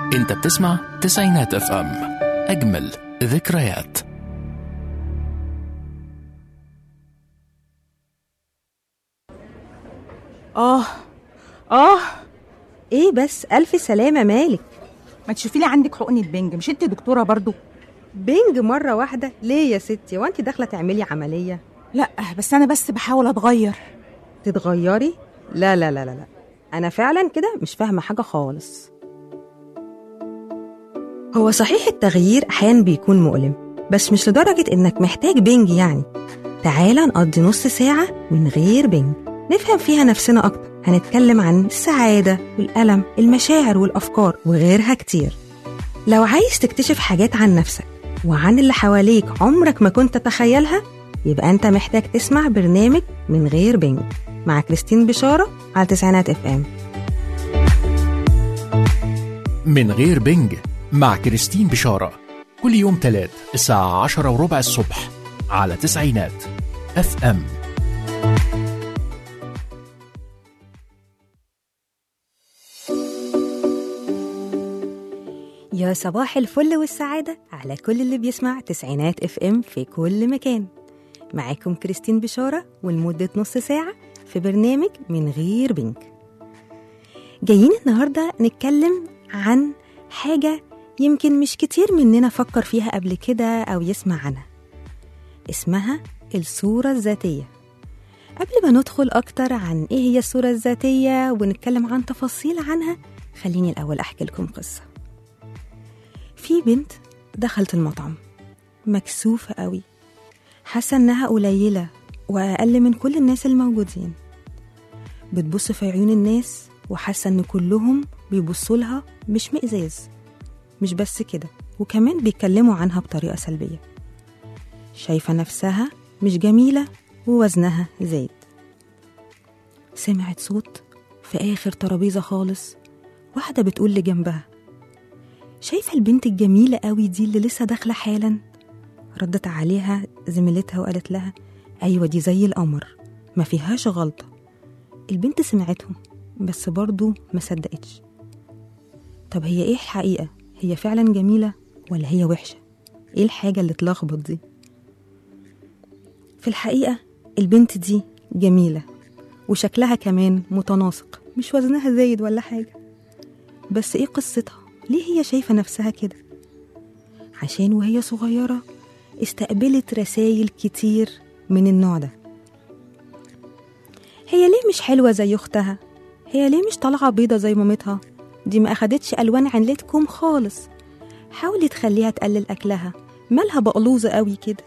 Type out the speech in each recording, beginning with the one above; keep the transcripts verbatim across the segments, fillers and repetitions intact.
انت بتسمع تسعينات اف ام، اجمل ذكريات. اه اه ايه بس الف سلامة، مالك؟ ما تشوفي لي عندك حقنة بنج، مش انت دكتورة برضو؟ بنج مرة واحدة ليه يا ستي؟ وانت داخلة تعملي عملية؟ لا بس انا بس بحاول اتغير. تتغيري؟ لا لا لا لا لا، انا فعلا كده مش فاهمة حاجة خالص. هو صحيح التغيير احيانا بيكون مؤلم، بس مش لدرجة انك محتاج بنج يعني. تعالى نقضي نص ساعة من غير بنج نفهم فيها نفسنا اكتر. هنتكلم عن السعادة والألم، المشاعر والأفكار وغيرها كتير. لو عايز تكتشف حاجات عن نفسك وعن اللي حواليك عمرك ما كنت تتخيلها، يبقى أنت محتاج تسمع برنامج من غير بنج مع كريستين بشارة على تسعينات اف ام. من غير بنج مع كريستين بشارة كل يوم تلات الساعة عشرة وربع الصبح على تسعينات اف ام. يا صباح الفل والسعادة على كل اللي بيسمع تسعينات اف ام في كل مكان. معاكم كريستين بشارة ولمدة نص ساعة في برنامج من غير بنج. جايين النهاردة نتكلم عن حاجة يمكن مش كتير مننا فكر فيها قبل كده أو يسمع عنها، اسمها الصورة الذاتية. قبل ما ندخل أكتر عن إيه هي الصورة الذاتية ونتكلم عن تفاصيل عنها، خليني الأول أحكي لكم قصة. في بنت دخلت المطعم مكسوفة قوي، حاسة إنها قليلة وأقل من كل الناس الموجودين. بتبص في عيون الناس وحاسة إن كلهم بيبصوا لها مش مئزاز. مش بس كده، وكمان بيتكلموا عنها بطريقة سلبية. شايفة نفسها مش جميلة ووزنها زايد. سمعت صوت في آخر ترابيزة خالص، واحدة بتقول لجنبها: شايفة البنت الجميلة قوي دي اللي لسه داخلة حالا؟ ردت عليها زميلتها وقالت لها: أيوة دي زي القمر، ما فيهاش غلطة. البنت سمعتهم بس برضو ما صدقتش. طب هي ايه الحقيقة؟ هي فعلا جميلة ولا هي وحشة؟ ايه الحاجة اللي تلخبط دي؟ في الحقيقة البنت دي جميلة وشكلها كمان متناسق، مش وزنها زايد ولا حاجة. بس ايه قصتها؟ ليه هي شايفة نفسها كده؟ عشان وهي صغيرة استقبلت رسائل كتير من النوع ده. هي ليه مش حلوة زي أختها؟ هي ليه مش طالعة بيضة زي مامتها؟ دي ما أخدتش ألوان عنلتكم خالص. حاولي تخليها تقلل أكلها، مالها بقلوزة قوي كده.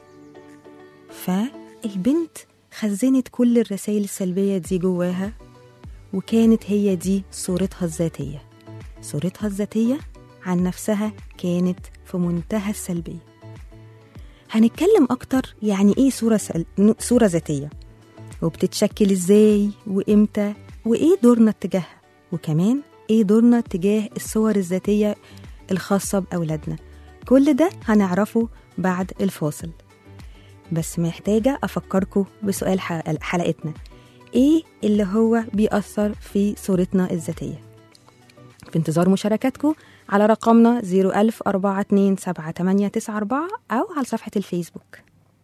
فالبنت خزنت كل الرسائل السلبية دي جواها، وكانت هي دي صورتها الذاتية. صورتها الذاتية عن نفسها كانت في منتهى السلبية. هنتكلم أكتر يعني إيه صورة, سل... صورة ذاتية، وبتتشكل إزاي وإمتى، وإيه دورنا اتجاهها، وكمان إيه دورنا اتجاه الصور الذاتية الخاصة بأولادنا. كل ده هنعرفه بعد الفاصل. بس محتاجة أفكركم بسؤال حلقتنا: إيه اللي هو بيأثر في صورتنا الذاتية؟ في انتظار مشاركاتكم على رقمنا زيرو ألف أربعة اتنين سبعة تمانية تسعة أربعة أو على صفحة الفيسبوك.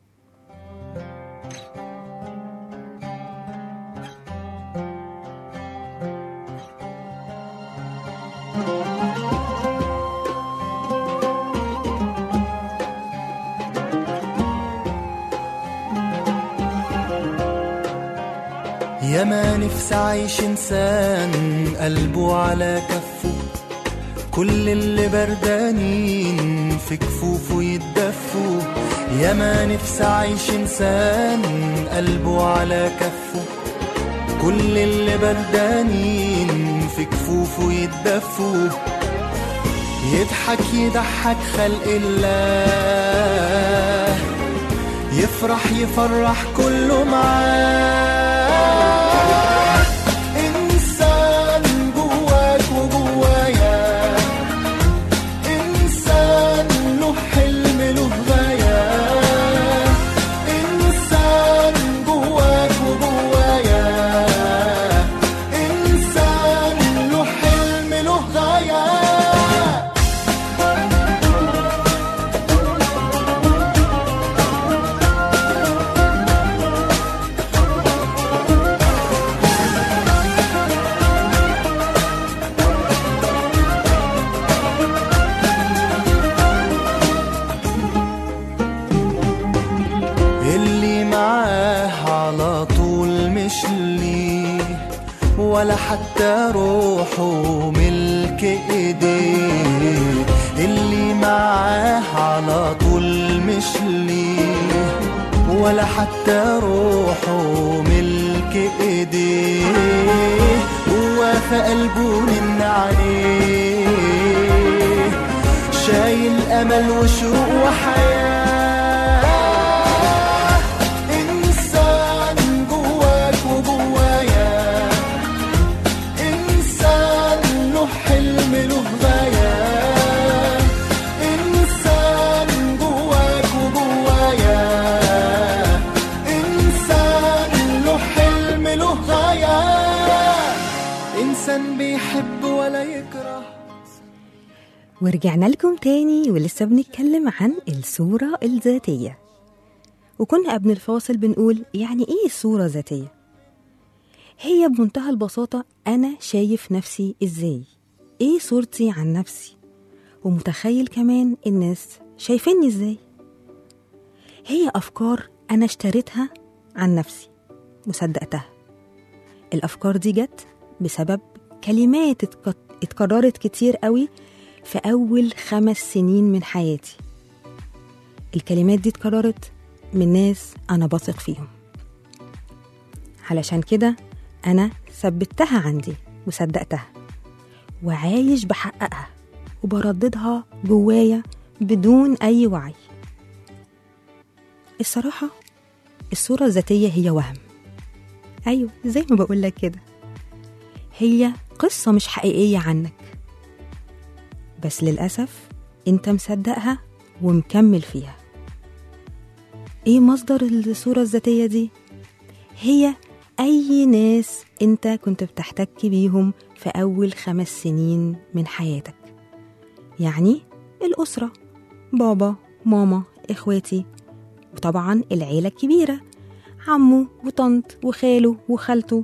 يا ما نفسي عايش إنسان قلبه على كفه، كل اللي بردانين في كفوفه يتدفوا. يا ما نفسي عايش إنسان قلبه على كفه، كل اللي بردانين في كفوفه يتدفوا. يضحك يضحك خلق الله، يفرح يفرح كله معاه. إنسان جواك وجوايا، إنسان له حلم له غاية. إنسان جواك وجوايا، إنسان له حلم له غاية. ولا حتى روحه ملك ايديه، اللي معاه على طول مش ليه، ولا حتى روحه ملك ايديه، وفي قلبه من عليه، شايل امل وشوق وحياه. انسان جواك وجوايا، انسان له حلم له غايه، انسان جواك وجوايا، انسان له حلم له غايه، انسان بيحب ولا يكره. ورجعنا لكم تاني ولسه بنتكلم عن الصورة الذاتية، وكنا قبل الفاصل بنقول يعني ايه الصورة الذاتية؟ هي بمنتهى البساطة أنا شايف نفسي ازاي، ايه صورتي عن نفسي، ومتخيل كمان الناس شايفيني ازاي. هي أفكار أنا اشتريتها عن نفسي وصدقتها. الأفكار دي جت بسبب كلمات اتكررت كتير قوي في أول خمس سنين من حياتي. الكلمات دي اتكررت من ناس أنا بثق فيهم، علشان كده أنا ثبتها عندي وصدقتها وعايش بحققها وبرددها جوايا بدون أي وعي. الصراحة الصورة الذاتية هي وهم، أيوة زي ما بقولك كده، هي قصة مش حقيقية عنك، بس للأسف أنت مصدقها ومكمل فيها. إيه مصدر الصورة الذاتية دي؟ هي أي ناس أنت كنت بتحتك بيهم في أول خمس سنين من حياتك، يعني الأسرة، بابا، ماما، إخواتي، وطبعا العيلة الكبيرة، عمو وطنط وخاله وخالته،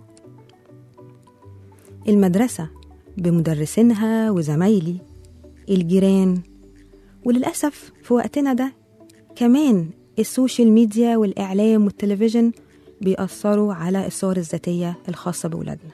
المدرسة بمدرسينها وزمايلي، الجيران، وللأسف في وقتنا ده كمان السوشيال ميديا والإعلام والتلفزيون بيأثروا على الصور الذاتية الخاصة بولادنا.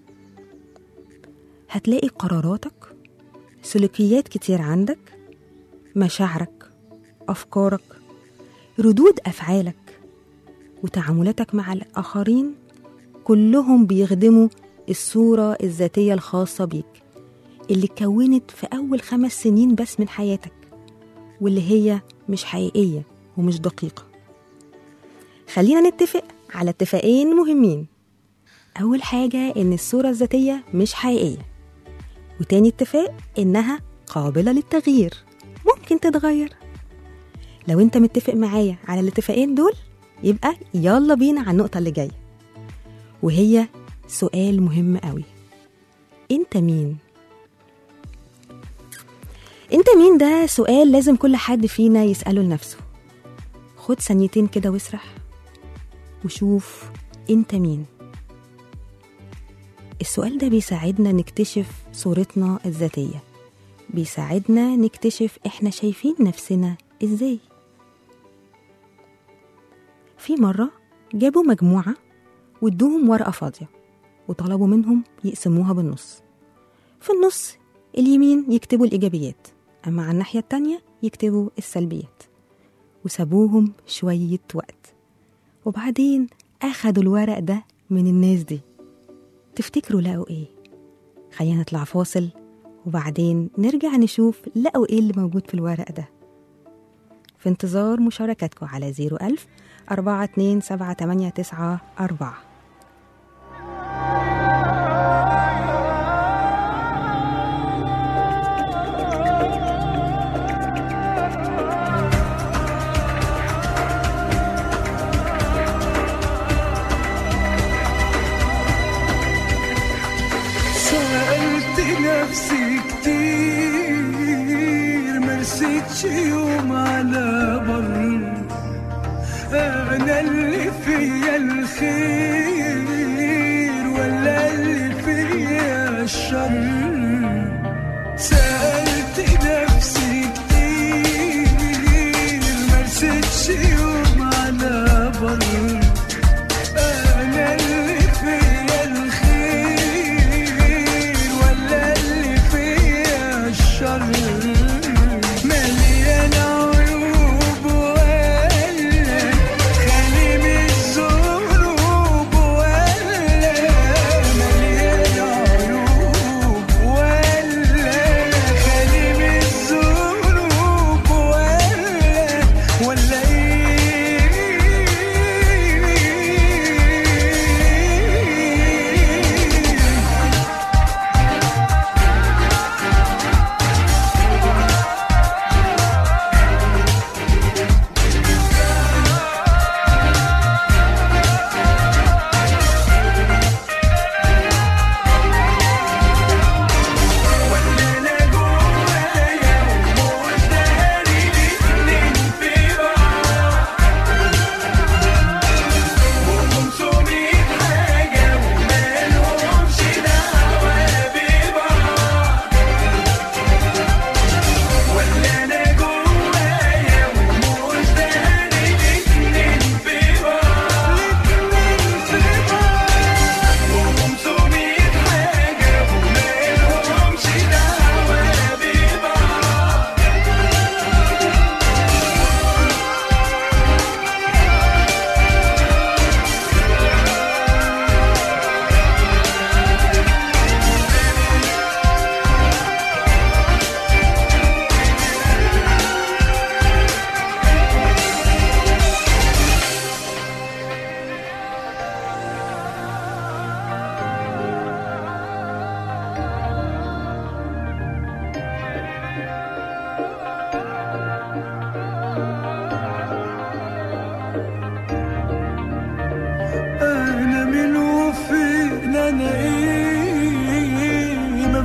هتلاقي قراراتك، سلوكيات كتير عندك، مشاعرك، أفكارك، ردود أفعالك، وتعاملاتك مع الآخرين كلهم بيخدموا الصورة الذاتية الخاصة بيك اللي اتكونت في أول خمس سنين بس من حياتك، واللي هي مش حقيقية ومش دقيقة. خلينا نتفق على اتفاقين مهمين. أول حاجة إن الصورة الذاتية مش حقيقية، وتاني اتفاق إنها قابلة للتغيير، ممكن تتغير. لو انت متفق معايا على الاتفاقين دول يبقى يلا بينا على النقطة اللي جاية، وهي سؤال مهم قوي. انت مين؟ انت مين ده سؤال لازم كل حد فينا يسأله لنفسه. خد ثانيتين كده واسرح وشوف انت مين. السؤال ده بيساعدنا نكتشف صورتنا الذاتية، بيساعدنا نكتشف احنا شايفين نفسنا ازاي. في مرة جابوا مجموعة وادوهم ورقة فاضية وطلبوا منهم يقسموها بالنص. في النص اليمين يكتبوا الإيجابيات، أما على الناحية التانية يكتبوا السلبيات، وسابوهم شوية وقت، وبعدين أخدوا الورق ده من الناس دي. تفتكروا لقوا إيه؟ خلينا نطلع فاصل وبعدين نرجع نشوف لقوا إيه اللي موجود في الورق ده. في انتظار مشاركتكم على زيرو ألف أربعة اتنين سبعة تمانية تسعة أربعة. سألت نفسي كتير مرستش يوم على بر، أنا اللي فيا الخير ولا اللي فيا الشر. سألت نفسي كتير مرستش يوم على بر، أنا اللي فيا الخير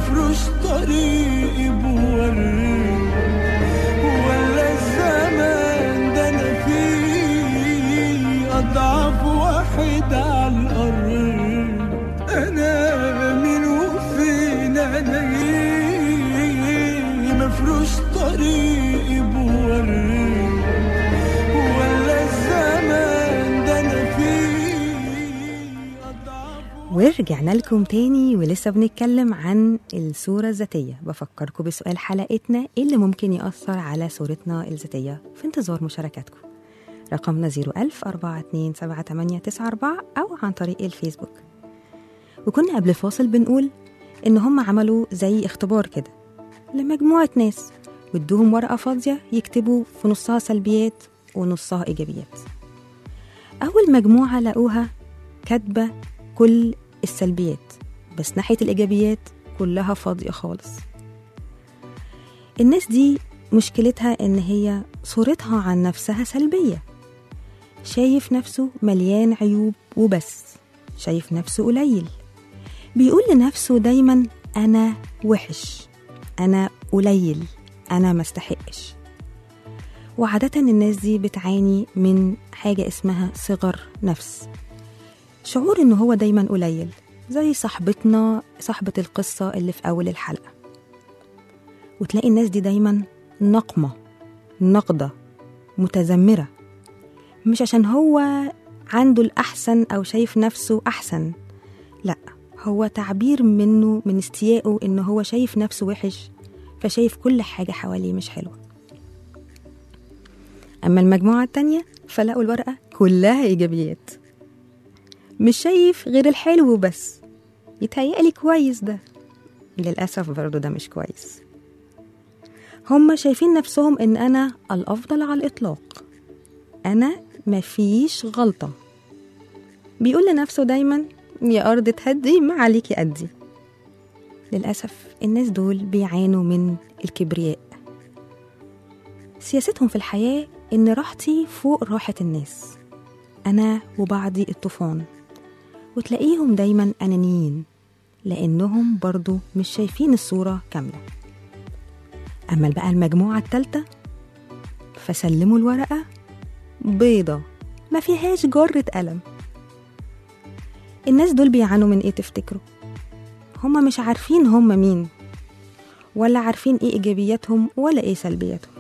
مفروش طريقي بورد، ولا الزمان ده انا فيه اضعف واحد على الارض. انا مين وفين انا ايه؟ مفروش طريقي بورد، ولا الزمان ده انا فيه اضعف. ورجعنا لكم تاني ولسه بنتكلم عن الصورة الذاتية. بفكركم بسؤال حلقتنا، إيه اللي ممكن يأثر على صورتنا الذاتية؟ في انتظار مشاركاتكم. رقمنا صفر ألف أربعة اتنين سبعة تمانية تسعة أربعة أو عن طريق الفيسبوك. وكنا قبل الفاصل بنقول إن هم عملوا زي اختبار كده لمجموعة ناس، وادوهم ورقة فاضية يكتبوا في نصها سلبيات ونصها إيجابيات. أول مجموعة لقوها كاتبة كل السلبيات، بس ناحية الإيجابيات كلها فاضية خالص. الناس دي مشكلتها إن هي صورتها عن نفسها سلبية، شايف نفسه مليان عيوب وبس، شايف نفسه قليل، بيقول لنفسه دايما أنا وحش، أنا قليل، أنا مستحقش. وعادة الناس دي بتعاني من حاجة اسمها صغر نفس، شعور إنه هو دايما قليل، زي صاحبتنا صاحبة القصة اللي في أول الحلقة. وتلاقي الناس دي دايما نقمة، نقدة، متذمرة، مش عشان هو عنده الأحسن أو شايف نفسه أحسن، لأ، هو تعبير منه من استيائه إنه هو شايف نفسه وحش، فشايف كل حاجة حواليه مش حلوة. أما المجموعة التانية فلقوا الورقة كلها إيجابيات، مش شايف غير الحلو بس، يتهيألي كويس ده، للأسف برضو ده مش كويس. هم شايفين نفسهم إن أنا الأفضل على الإطلاق، أنا مفيش غلطة، بيقول لنفسه دايما يا أرض تهدي ما عليكي أدي. للأسف الناس دول بيعانوا من الكبرياء، سياستهم في الحياة إن راحتي فوق راحة الناس، أنا وبعدي الطوفان. وتلاقيهم دايما أنانيين لأنهم برضو مش شايفين الصورة كاملة. أما بقى المجموعة التالتة فسلموا الورقة بيضة ما فيهاش جرة قلم. الناس دول بيعانوا من إيه تفتكروا؟ هما مش عارفين هما مين، ولا عارفين إيه إيجابياتهم ولا إيه سلبياتهم.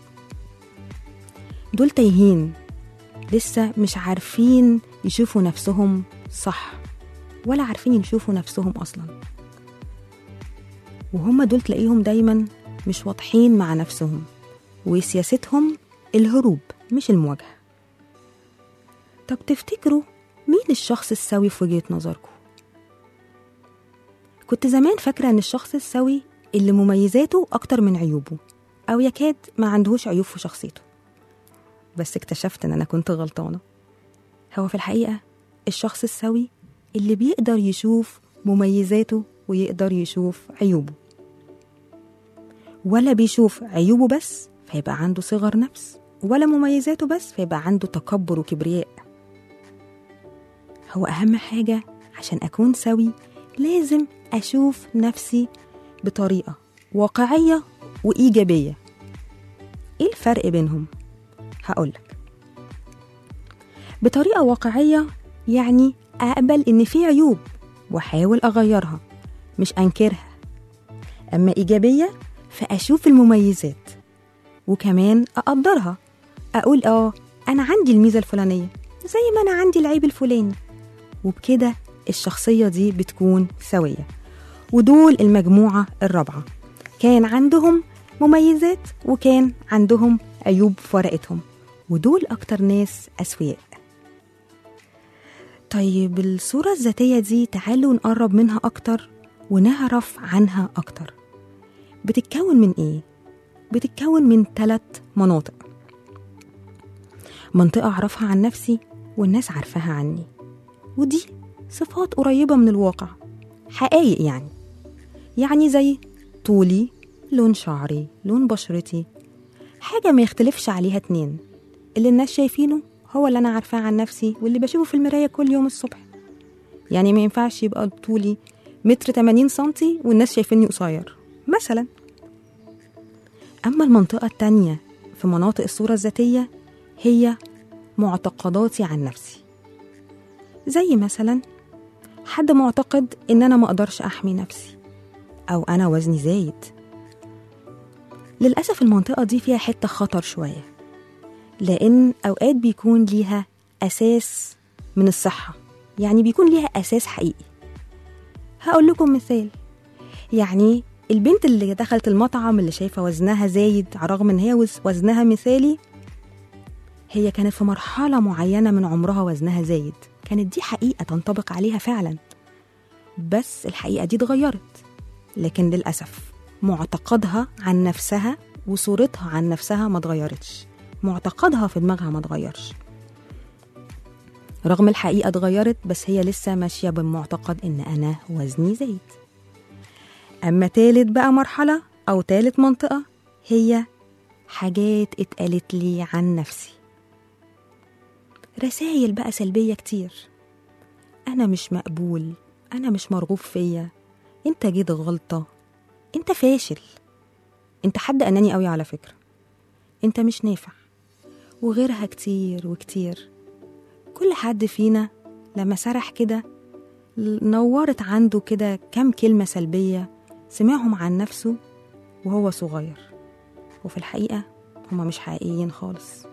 دول تايهين، لسه مش عارفين يشوفوا نفسهم صح، ولا عارفين يشوفوا نفسهم أصلا. وهم دول تلاقيهم دايما مش واضحين مع نفسهم، وسياستهم الهروب مش المواجهة. طب تفتكروا مين الشخص السوي في وجهة نظركم؟ كنت زمان فاكرة ان الشخص السوي اللي مميزاته اكتر من عيوبه، او يكاد ما عندهوش عيوب في شخصيته، بس اكتشفت ان انا كنت غلطانة. هو في الحقيقة الشخص السوي اللي بيقدر يشوف مميزاته ويقدر يشوف عيوبه، ولا بيشوف عيوبه بس فيبقى عنده صغر نفس، ولا مميزاته بس فيبقى عنده تكبر وكبرياء. هو أهم حاجة عشان أكون سوي لازم أشوف نفسي بطريقة واقعية وإيجابية. إيه الفرق بينهم؟ هقولك. بطريقة واقعية يعني أقبل إن في عيوب وأحاول أغيرها، مش أنكرها. أما إيجابية فأشوف المميزات وكمان أقدرها، أقول آه أنا عندي الميزة الفلانية زي ما أنا عندي العيب الفلاني، وبكده الشخصية دي بتكون سوية. ودول المجموعة الرابعة، كان عندهم مميزات وكان عندهم عيوب في ورقتهم، ودول أكتر ناس أسوياء. طيب الصورة الذاتية دي تعالوا نقرب منها أكتر ونعرف عنها أكتر. بتتكون من إيه؟ بتتكون من ثلاث مناطق. منطقة أعرفها عن نفسي والناس عارفاها عني، ودي صفات قريبة من الواقع، حقائق يعني يعني زي طولي، لون شعري، لون بشرتي، حاجة ما يختلفش عليها اتنين. اللي الناس شايفينه هو اللي أنا عارفاه عن نفسي واللي بشوفه في المراية كل يوم الصبح. يعني ما ينفعش يبقى طولي متر تمانين سنتي والناس شايفيني قصير مثلا. أما المنطقة التانية في مناطق الصورة الذاتية هي معتقداتي عن نفسي، زي مثلا حد معتقد إن أنا ما أقدرش أحمي نفسي، أو أنا وزني زايد. للأسف المنطقة دي فيها حتة خطر شوية، لأن أوقات بيكون ليها أساس من الصحة، يعني بيكون ليها أساس حقيقي. هقول لكم مثال، يعني البنت اللي دخلت المطعم اللي شايفة وزنها زايد رغم إن هي وزنها مثالي، هي كانت في مرحلة معينة من عمرها وزنها زايد، كانت دي حقيقة تنطبق عليها فعلا، بس الحقيقة دي اتغيرت. لكن للأسف معتقدها عن نفسها وصورتها عن نفسها ما اتغيرتش، معتقدها في دماغها ما اتغيرش، رغم الحقيقة اتغيرت، بس هي لسه ماشية بالمعتقد إن أنا وزني زايد. أما تالت بقى مرحلة أو تالت منطقة هي حاجات اتقالت لي عن نفسي، رسائل بقى سلبية كتير، أنا مش مقبول، أنا مش مرغوب فيا، أنت جيت غلطة، أنت فاشل، أنت حد أناني قوي على فكرة، أنت مش نافع، وغيرها كتير وكتير. كل حد فينا لما سرح كده نورت عنده كده كم كلمة سلبية سمعهم عن نفسه وهو صغير، وفي الحقيقة هما مش حقيقيين خالص،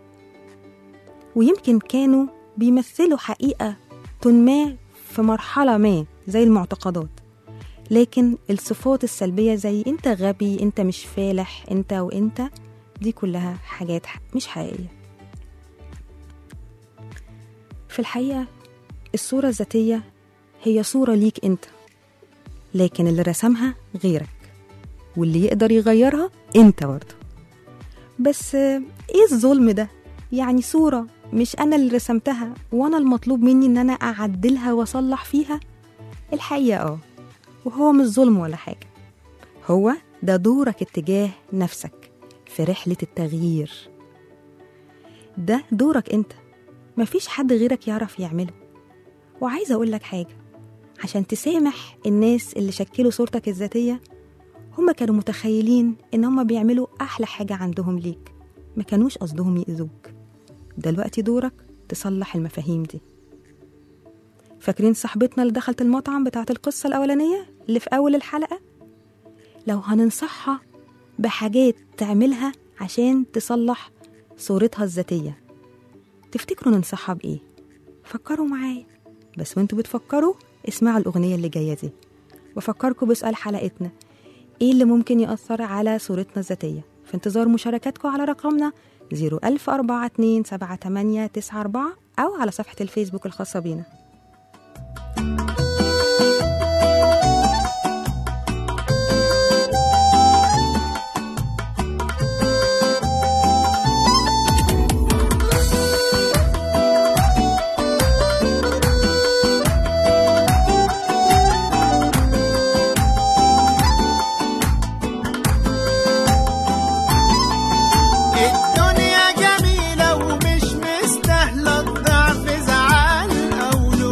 ويمكن كانوا بيمثلوا حقيقة ما في مرحلة ما زي المعتقدات، لكن الصفات السلبية زي انت غبي، انت مش فالح، انت وانت، دي كلها حاجات مش حقيقية. في الحقيقة الصورة الذاتية هي صورة ليك انت، لكن اللي رسمها غيرك، واللي يقدر يغيرها انت برضه. بس ايه الظلم ده؟ يعني صورة مش انا اللي رسمتها وانا المطلوب مني ان انا اعدلها واصلح فيها؟ الحقيقة اه، وهو مش ظلم ولا حاجة، هو ده دورك اتجاه نفسك في رحلة التغيير، ده دورك انت، مفيش حد غيرك يعرف يعمله. وعايزة اقول لك حاجة، عشان تسامح الناس اللي شكلوا صورتك الذاتية، هم كانوا متخيلين ان هم بيعملوا احلى حاجة عندهم ليك، ما كانوش قصدهم يأذوك. دلوقتي دورك تصلح المفاهيم دي. فاكرين صاحبتنا اللي دخلت المطعم بتاعت القصة الأولانية اللي في أول الحلقة؟ لو هننصحها بحاجات تعملها عشان تصلح صورتها الذاتية، تفتكروا ننصحها بإيه؟ فكروا معايا، بس وانتوا بتفكروا اسمعوا الأغنية اللي جاية دي، وفكركوا بسؤال حلقتنا، إيه اللي ممكن يأثر على صورتنا الذاتية؟ في انتظار مشاركاتكم على رقمنا زيرو ألف أربعة اتنين سبعة تمانية تسعة أربعة أو على صفحة الفيسبوك الخاصة بينا. الدنيا جميلة ومش مستاهلة الضعف، زعل أو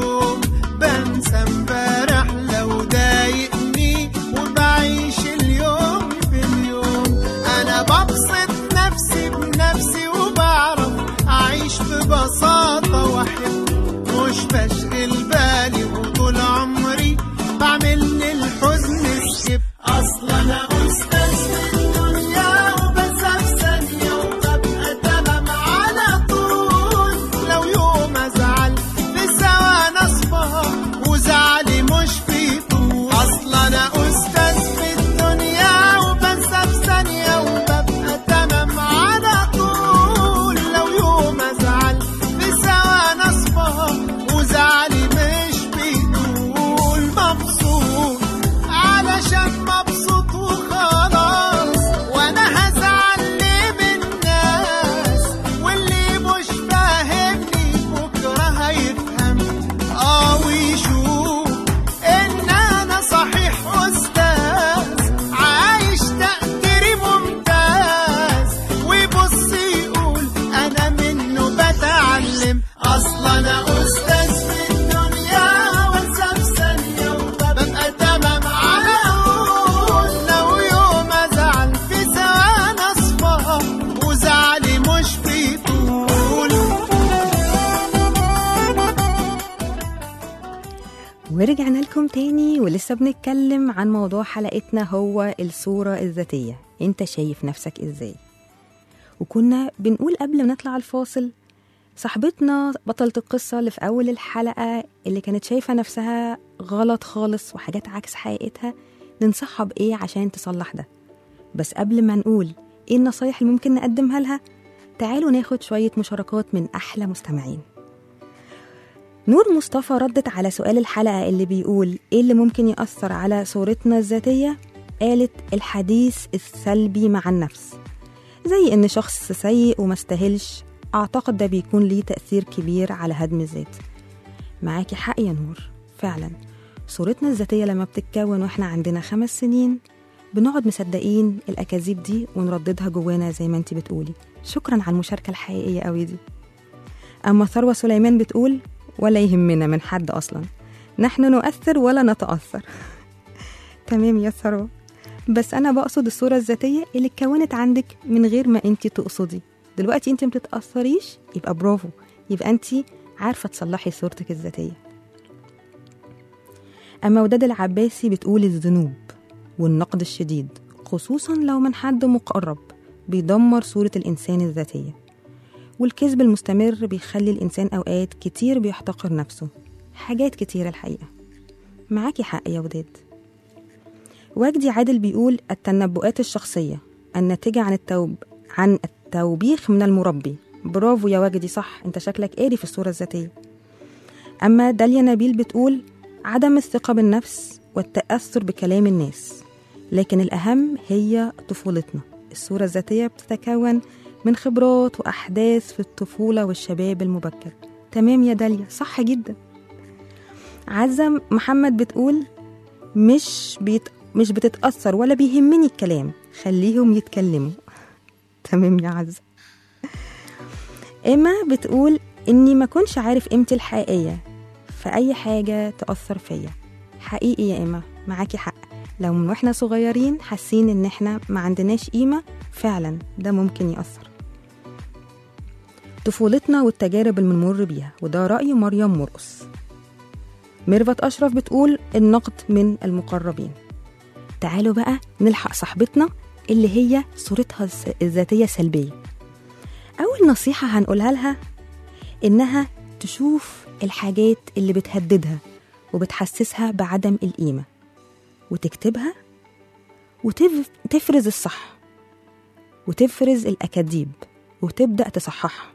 لكم تاني ولسه بنتكلم عن موضوع حلقتنا هو الصورة الذاتية. انت شايف نفسك ازاي؟ وكنا بنقول قبل ما نطلع الفاصل صاحبتنا بطلة القصة اللي في أول الحلقة اللي كانت شايفة نفسها غلط خالص وحاجات عكس حقيقتها، ننصحها بإيه عشان تصلح ده. بس قبل ما نقول إيه النصايح اللي ممكن نقدمها لها، تعالوا ناخد شوية مشاركات من أحلى مستمعين. نور مصطفى ردت على سؤال الحلقة اللي بيقول إيه اللي ممكن يأثر على صورتنا الذاتية. قالت الحديث السلبي مع النفس، زي إن شخص سيء وما استاهلش، أعتقد ده بيكون ليه تأثير كبير على هدم الذات. معاكي حق يا نور، فعلا صورتنا الذاتية لما بتتكون وإحنا عندنا خمس سنين بنقعد مصدقين الأكاذيب دي ونرددها جوانا زي ما انتي بتقولي. شكرا على المشاركة الحقيقية قوي دي. أما ثروة سليمان بتقول ولا يهمنا من حد أصلا، نحن نؤثر ولا نتأثر. تمام يا ثروة، بس أنا بقصد الصورة الذاتية اللي اتكونت عندك من غير ما انتي تقصدي. دلوقتي انتي متتأثريش، يبقى برافو، يبقى انتي عارفة تصلحي صورتك الذاتية. أما وداد العباسي بتقول الذنوب والنقد الشديد خصوصا لو من حد مقرب بيدمر صورة الإنسان الذاتية، والكذب المستمر بيخلي الإنسان أوقات كتير بيحتقر نفسه. حاجات كتيرة الحقيقة. معاكي حق يا وداد. وجدي عادل بيقول التنبؤات الشخصية الناتجة عن التوب عن التوبيخ من المربي. برافو يا وجدي، صح، انت شكلك قاري في الصورة الذاتية. أما داليا نبيل بتقول عدم الثقة بالنفس والتأثر بكلام الناس، لكن الأهم هي طفولتنا. الصورة الذاتية بتتكون من خبرات وأحداث في الطفولة والشباب المبكر. تمام يا داليا، صح جدا. عزة محمد بتقول مش بيت مش بتتأثر ولا بيهمني الكلام، خليهم يتكلموا. تمام يا عزة. إما بتقول إني ما كنش عارف قيمتي الحقيقية فأي حاجة تأثر فيا. حقيقي يا إما، معاكي حق. لو من وإحنا صغيرين حاسين إن إحنا ما عندناش قيمة، فعلا ده ممكن يأثر. طفولتنا والتجارب اللي بنمر بيها، وده رأي مريم مرقص. ميرفت أشرف بتقول النقد من المقربين. تعالوا بقى نلحق صاحبتنا اللي هي صورتها الذاتية سلبية. أول نصيحة هنقولها لها إنها تشوف الحاجات اللي بتهددها وبتحسسها بعدم القيمة وتكتبها، وتفرز الصح وتفرز الأكاذيب وتبدأ تصححها.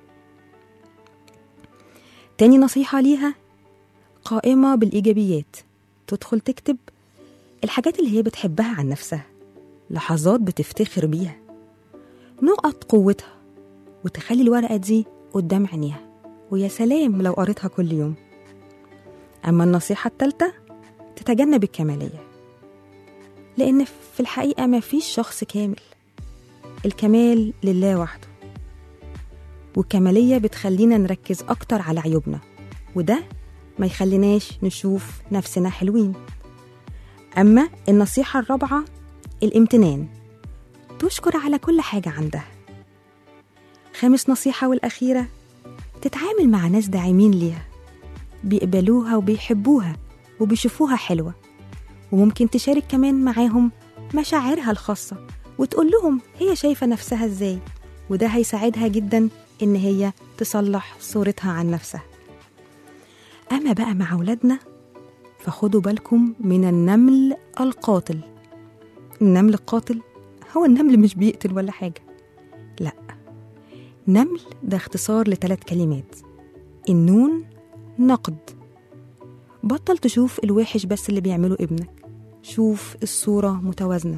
تاني نصيحة ليها قائمة بالإيجابيات، تدخل تكتب الحاجات اللي هي بتحبها عن نفسها، لحظات بتفتخر بيها، نقط قوتها، وتخلي الورقة دي قدام عينيها، ويا سلام لو قريتها كل يوم. أما النصيحة الثالثة تتجنب الكمالية، لأن في الحقيقة ما فيش شخص كامل، الكمال لله وحده، والكمالية بتخلينا نركز أكتر على عيوبنا، وده ما يخليناش نشوف نفسنا حلوين. أما النصيحة الرابعة الامتنان، تشكر على كل حاجة عندها. خامس نصيحة والأخيرة تتعامل مع ناس داعمين ليها، بيقبلوها وبيحبوها وبيشوفوها حلوة، وممكن تشارك كمان معاهم مشاعرها الخاصة وتقول لهم هي شايفة نفسها ازاي، وده هيساعدها جدا إن هي تصلح صورتها عن نفسها. أما بقى مع أولادنا فخدوا بالكم من النمل القاتل. النمل القاتل هو النمل مش بيقتل ولا حاجة، لا، نمل ده اختصار لثلاث كلمات، النون نقد. بطل تشوف الوحش بس اللي بيعمله ابنك، شوف الصورة متوازنة.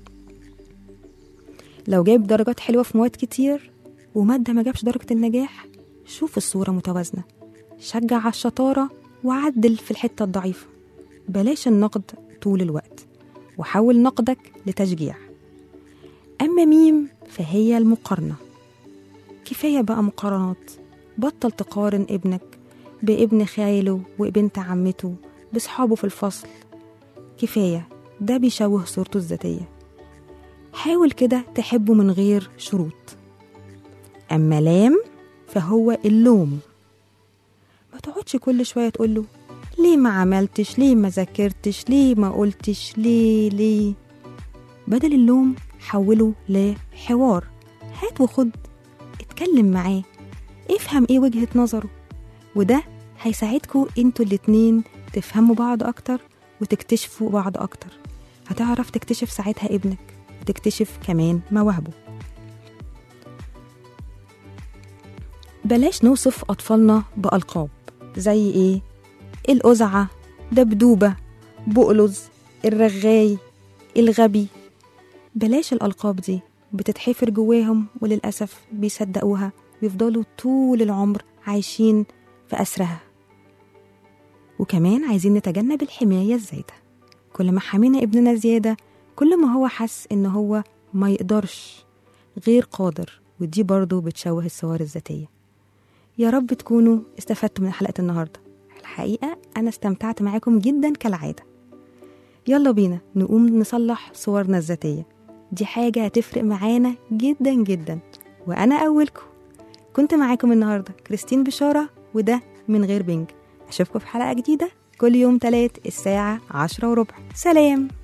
لو جايب درجات حلوة في مواد كتير ومادة ما جابش درجة النجاح، شوف الصورة متوازنة، شجع على الشطارة وعدل في الحتة الضعيفة. بلاش النقد طول الوقت، وحول نقدك لتشجيع. أما ميم فهي المقارنة. كفاية بقى مقارنات، بطل تقارن ابنك بابن خاله وبنت عمته بصحابه في الفصل، كفاية، ده بيشوه صورته الذاتية. حاول كده تحبه من غير شروط. أما لام فهو اللوم. ما تقعدش كل شوية تقوله ليه ما عملتش، ليه ما ذاكرتش، ليه ما قلتش، ليه ليه. بدل اللوم حوله لحوار، هات وخد، اتكلم معاه، افهم ايه وجهة نظره، وده هيساعدكوا انتوا الاتنين تفهموا بعض اكتر وتكتشفوا بعض اكتر. هتعرف تكتشف ساعتها ابنك وتكتشف كمان مواهبه. بلاش نوصف أطفالنا بألقاب زي إيه؟ الأزعة، دبدوبة، بقلز، الرغاي، الغبي. بلاش الألقاب دي، بتتحفر جواهم وللأسف بيصدقوها ويفضلوا طول العمر عايشين في أسرها. وكمان عايزين نتجنب الحماية الزايدة. كل ما حمينا ابننا زيادة كل ما هو حس إن هو ما يقدرش، غير قادر، ودي برضو بتشوه الصور الذاتية. يا رب تكونوا استفدتوا من حلقة النهاردة. الحقيقة أنا استمتعت معاكم جدا كالعادة. يلا بينا نقوم نصلح صورنا الذاتية، دي حاجة هتفرق معانا جدا جدا. وأنا أولكم كنت معاكم النهاردة كريستين بشارة، وده من غير بنج. أشوفكم في حلقة جديدة كل يوم تلات الساعة عشرة وربع. سلام.